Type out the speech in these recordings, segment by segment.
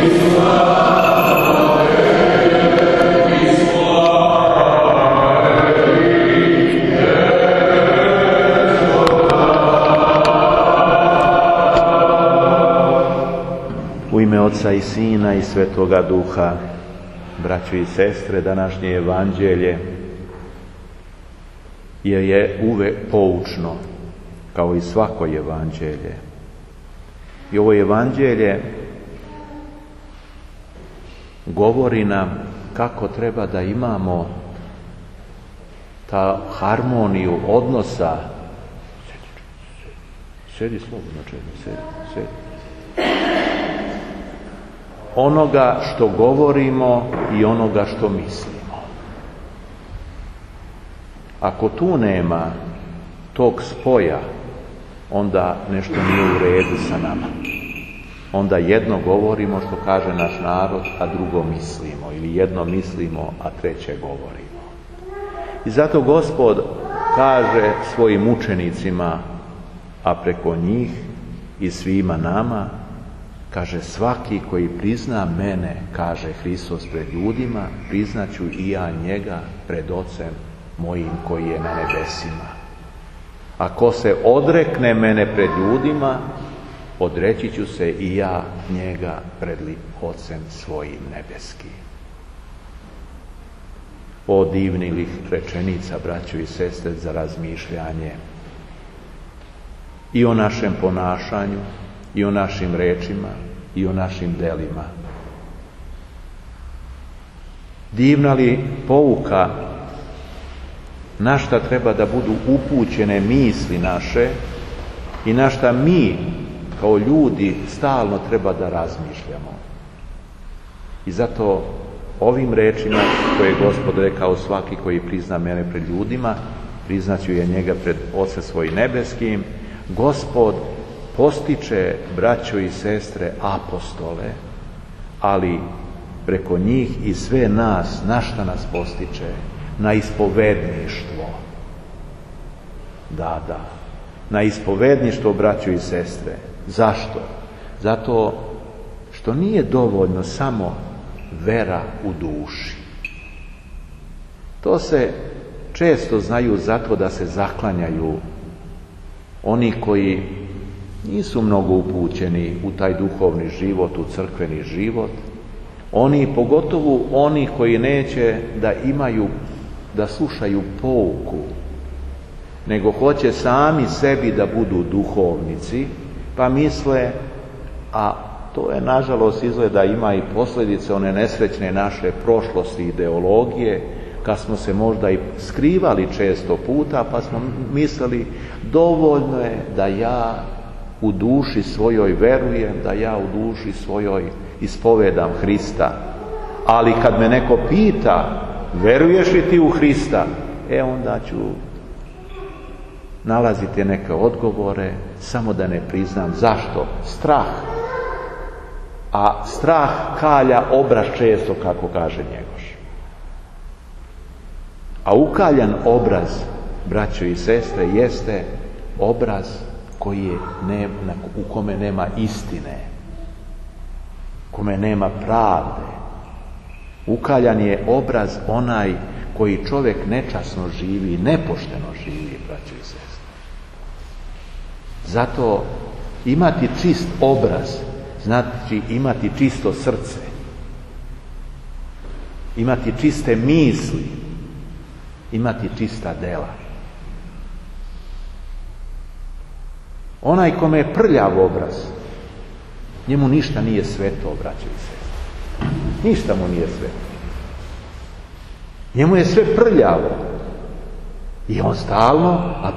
U ime Oca i Sina i Svetoga Duha, braćo i sestre, današnje evanđelje je uvek poučno, kao i svako evanđelje. I ovo evanđelje govori nam kako treba da imamo ta harmoniju odnosa. Sedi slobodno, sedi. Onoga što govorimo i onoga što mislimo. Ako tu nema tog spoja, onda nešto nije u redu sa nama. Onda jedno govorimo, što kaže naš narod, a drugo mislimo. Ili jedno mislimo, a treće govorimo. I zato Gospod kaže svojim učenicima, a preko njih i svima nama, kaže, svaki koji prizna mene, kaže Hristos, pred ljudima, priznaću i ja njega pred Ocem mojim koji je na nebesima. Ako se odrekne mene pred ljudima, odreći ću se i ja njega pred Ocem svojim nebeskim. O divnih rečenica, braćo i sestre, za razmišljanje i o našem ponašanju, i o našim rečima, i o našim delima. Divna li pouka na šta treba da budu upućene misli naše i na šta mi kao ljudi stalno treba da razmišljamo. I zato ovim rečima koje je Gospod rekao, svaki koji prizna mene pred ljudima, priznaću je njega pred Ocem svojim nebeskim, Gospod postiče, braćo i sestre, apostole, ali preko njih i sve nas, na šta nas postiče? Na ispovedništvo. Da, na ispovedništvo, braćo i sestre. Zašto? Zato što nije dovoljno samo vera u duši. To se često znaju zato da se zaklanjaju oni koji nisu mnogo upućeni u taj duhovni život, u crkveni život. Pogotovo oni koji neće da slušaju pouku, nego hoće sami sebi da budu duhovnici, pa misle, a to je nažalost izgleda ima i posljedice one nesrećne naše prošlosti, ideologije, kad smo se možda i skrivali često puta, pa smo mislili, dovoljno je da ja u duši svojoj verujem, da ja u duši svojoj ispovedam Hrista. Ali kad me neko pita, veruješ li ti u Hrista? Onda ću nalaziti neke odgovore, samo da ne priznam. Zašto? Strah. A strah kalja obraz često, kako kaže Njegoš. A ukaljan obraz, braćo i sestre, jeste obraz u kome nema istine, kome nema pravde. Ukaljan je obraz onaj koji čovjek nečasno živi, nepošteno živi, braćo i sestre. Zato imati čist obraz znači imati čisto srce, imati čiste misli, imati čista dela. Onaj kome je prljav obraz, njemu ništa nije sveto, braćo i sestre. Ništa mu nije sveto. Njemu je sve prljavo. I on stalno, a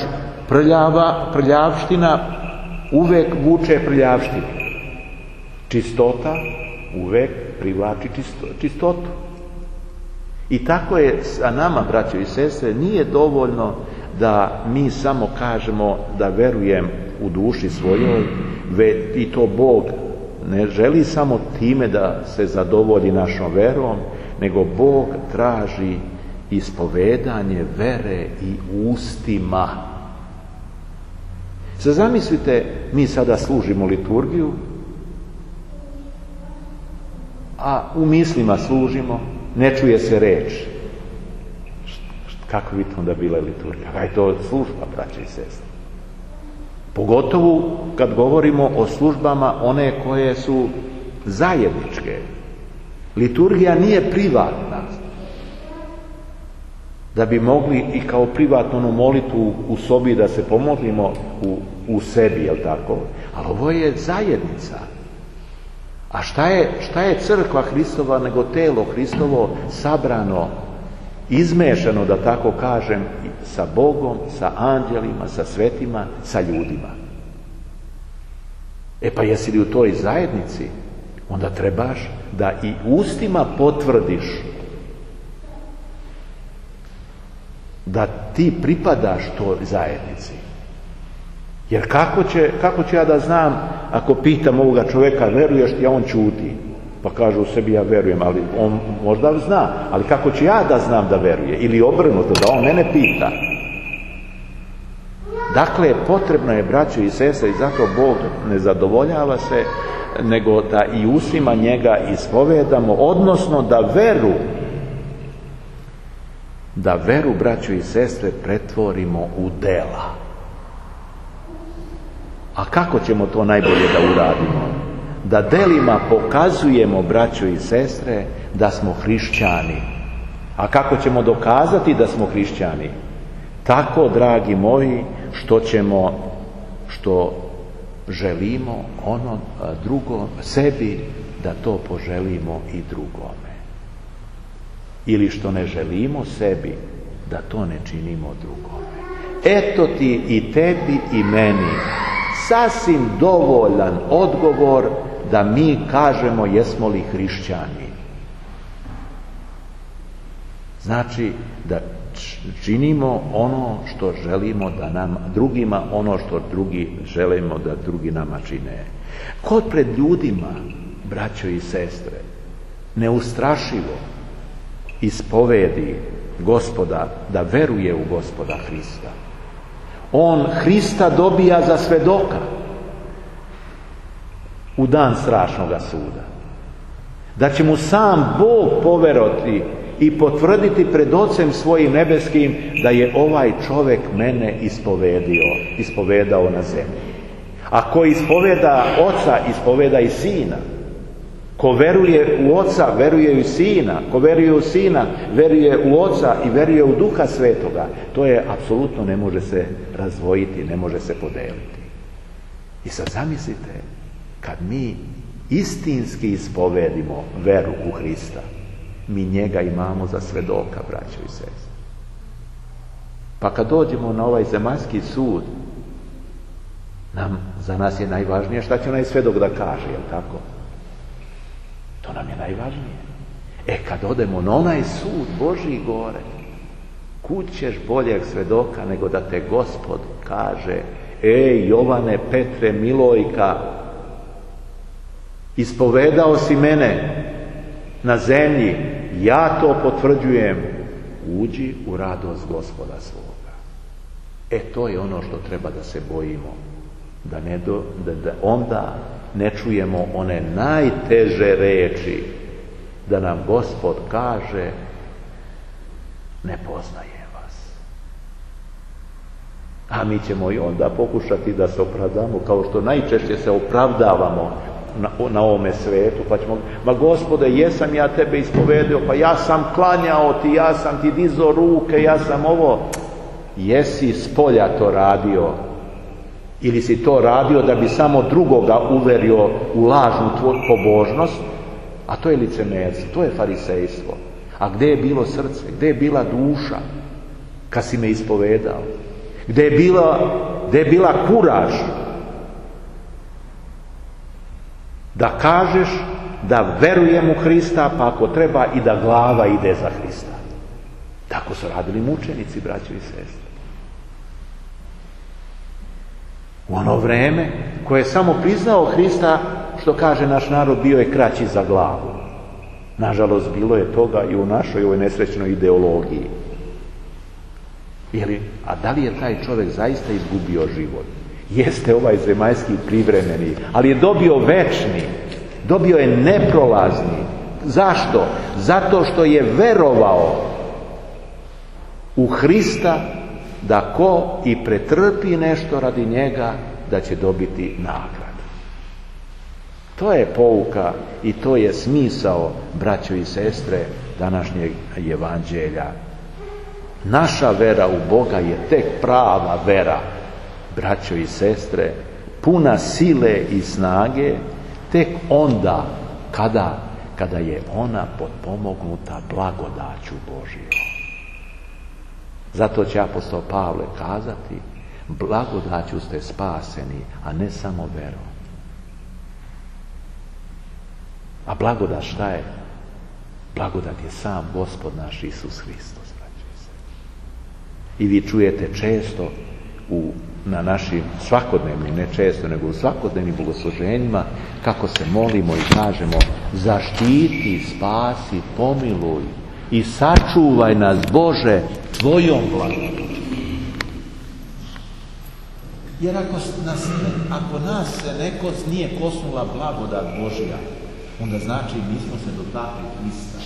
prljavština uvek vuče prljavštinu. Čistota uvek privlači čistotu. I tako je sa nama, braćo i sestre, nije dovoljno da mi samo kažemo da verujem u duši svojoj, i to Bog ne želi samo time da se zadovolji našom verom, nego Bog traži ispovedanje vere i ustima. Sad zamislite, mi sada služimo liturgiju a u mislima služimo, ne čuje se reč. Kako bi to onda bila liturgija? Kakva je to služba, braće i sestre? Pogotovo kad govorimo o službama one koje su zajedničke. Liturgija nije privatna. Da bi mogli i kao privatnu molitvu u sobi da se pomolimo u sebi, jel tako? Ali ovo je zajednica. A šta je crkva Hristova nego telo Hristovo sabrano, izmešano, da tako kažem, sa Bogom, sa anđelima, sa svetima, sa ljudima. E pa jesi li u toj zajednici, onda trebaš da i ustima potvrdiš da ti pripadaš toj zajednici. Jer kako ću ja da znam, ako pitam ovoga čovjeka veruješ ti, a on ćuti, pa kaže u sebi ja verujem, ali on možda zna, ali kako ću ja da znam da veruje, ili obrnuto, da on mene pita. Dakle, potrebno je, braćo i sestre, i zato Bog ne zadovoljava se, nego da i ustima njega ispovedamo, odnosno da veru, braćo i sestre, pretvorimo u dela. A kako ćemo to najbolje da uradimo? Da delima pokazujemo, braćo i sestre, da smo hrišćani. A kako ćemo dokazati da smo hrišćani? Tako, dragi moji, što želimo ono drugo sebi, da to poželimo i drugome. Ili što ne želimo sebi, da to ne činimo drugome. Eto ti i tebi i meni sasvim dovoljan odgovor da mi kažemo jesmo li hrišćani. Znači da činimo ono što želimo da nam drugima, ono što drugi želimo da drugi nama čine. Ko pred ljudima, braćo i sestre, neustrašivo ispovedi Gospoda, da veruje u Gospoda Hrista, on Hrista dobija za svedoka u dan strašnoga suda. Da će mu sam Bog poverovati i potvrditi pred Ocem svojim nebeskim da je ovaj čovjek mene ispovedao na zemlji. A ko ispoveda Oca, ispoveda i Sina. Ko veruje u Oca, veruje i u Sina. Ko veruje u Sina, veruje u Oca i veruje u Duha Svetoga. To je apsolutno, ne može se razdvojiti, ne može se podeliti. I sad zamislite, kad mi istinski ispovedimo veru u Hrista, mi njega imamo za svedoka, braćo i sestre. Pa kad dođemo na ovaj zemaljski sud, za nas je najvažnije šta će onaj svedok da kaže, jel tako? To nam je najvažnije. Kad odemo na onaj sud Božji gore, kud ćeš boljeg svedoka nego da te Gospod kaže: Jovane, Petre, Milojka, ispovedao si mene na zemlji, ja to potvrđujem, uđi u radost Gospoda svoga. To je ono što treba da se bojimo, da onda ne čujemo one najteže reči, da nam Gospod kaže: ne poznajem vas. A mi ćemo i onda pokušati da se opravdamo, kao što najčešće se opravdavamo na ovome svetu, pa ćemo: ma Gospode, jesam ja tebe ispovedio, pa ja sam klanjao ti, ja sam ti dizao ruke, ja sam ovo. Jesi spolja to radio, ili si to radio da bi samo drugoga uverio u lažnu tvoju pobožnost, a to je licemerstvo, to je farisejstvo. A gdje je bilo srce, gdje je bila duša kad si me ispovedao? Gdje je bila kuraž da kažeš da verujem u Hrista, pa ako treba i da glava ide za Hrista? Tako su radili mučenici, braćo i sestre. U ono vreme koje je samo priznao Hrista, što kaže naš narod, bio je kraći za glavu. Nažalost, bilo je toga i u našoj ovoj nesrećnoj ideologiji. A da li je taj čovjek zaista izgubio život? Jeste ovaj zemaljski privremeni, ali je dobio večni, dobio je neprolazni, Zašto? Zato što je verovao u Hrista da ko i pretrpi nešto radi njega, da će dobiti nagradu. To je pouka i to je smisao, braćo i sestre, današnjeg evanđelja. Naša vera u Boga je tek prava vera, braćo i sestre, puna sile i snage, tek onda kada je ona potpomognuta blagodaću Božjom. Zato će apostol Pavle kazati, blagodaću ste spaseni, a ne samo verom. A blagodat šta je? Blagodat je sam Gospod naš Isus Hristos. I vi čujete često na našim svakodnevnim, ne često, nego u svakodnevnim bogosluženjima, kako se molimo i kažemo, zaštiti, spasi, pomiluj i sačuvaj nas, Bože, tvojom blagodaću. Jer ako nas se neko nije kosnula blagodat Božja, onda znači mi smo se dotakli Hrista.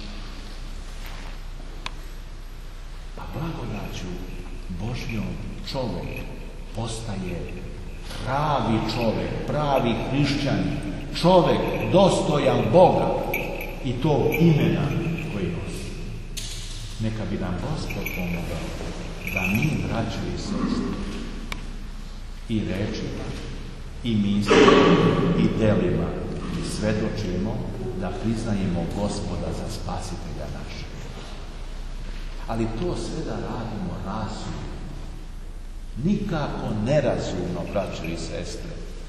A blagodaću Božjom čovjek postaje pravi čovjek, pravi hrišćanin, čovjek dostojan Boga i tog imena koji nosi. Neka bi nam Gospod pomogao da mi, braćo i sestre, i rečima, i mislima, i delima, i svedočimo da priznajemo Gospoda za spasitelja našeg. Ali to sve da radimo razumno. Nikako nerazumno, braćo i sestre.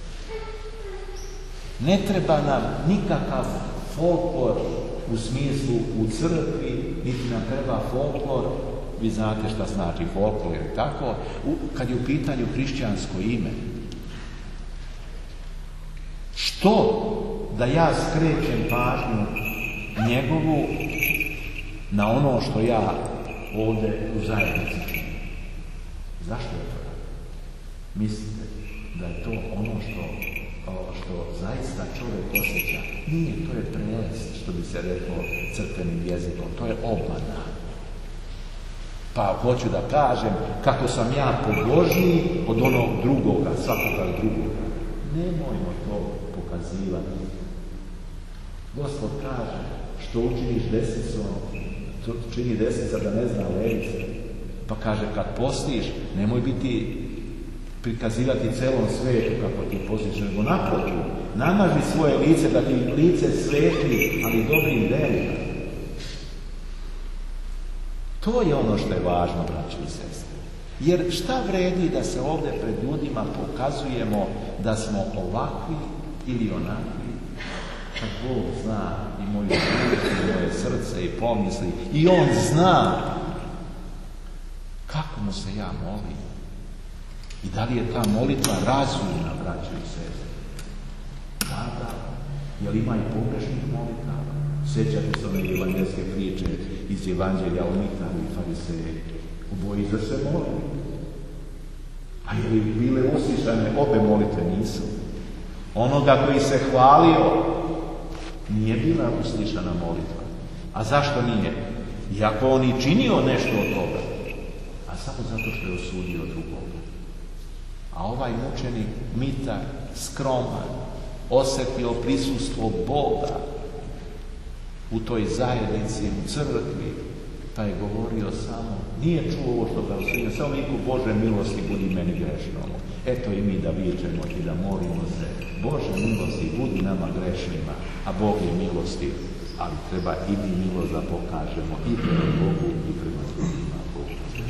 Ne treba nam nikakav folklor u smislu u crkvi, niti nam treba folklor, vi znate šta znači folklor, jer tako, kad je u pitanju hrišćansko ime. Što da ja skrećem pažnju njegovu na ono što ja ovdje u zajednici činim? Zašto je to? Mislite da je to ono što zaista čovjek osjeća? Nije, to je prelest, što bi se reklo crkvenim jezikom. To je obmana. Pa hoću da kažem kako sam ja pobožniji od onog drugoga, svakoga drugoga. Nemojmo to pokazivati. Gospod kaže, što učiniš desicom, čini desica da ne zna levice. Pa kaže, kad postiš, nemoj biti prikazivati celom svetu kako ti postiš, nego naprotiv, namaži svoje lice da ti lice svetli, ali dobrim delima. To je ono što je važno, braći i sestre. Jer šta vredi da se ovdje pred ljudima pokazujemo da smo ovakvi ili onakvi, kad Bog zna i moju dušu, i moje srce i pomisli, i On zna kako mu se ja molim. I da li je ta molitva razumna, braći i sestre? Da. Jel ima i pogrešnih molitava? Sjećate se one evanđelske priče iz Evanđelja o Mitaru i Fariseju. Obojica se molili. A je li bile uslišane? Obe molitve nisu. Onoga koji se hvalio nije bila uslišana molitva. A zašto nije? Iako on i činio nešto od toga. A samo zato što je osudio drugoga. A ovaj mučenik Mitar, skroman, osjetio prisustvo Boga u toj zajednici, u crkvi, pa je govorio samo, nije čuo ovo što ga osudio, samo viku, Bože milosti, budi meni grešnom. Eto i mi da vičemo i da molimo se, Bože milosti, budi nama grešnima, a Bog je milosti, ali treba i mi milost da pokažemo i prema Bogu i prema drugima.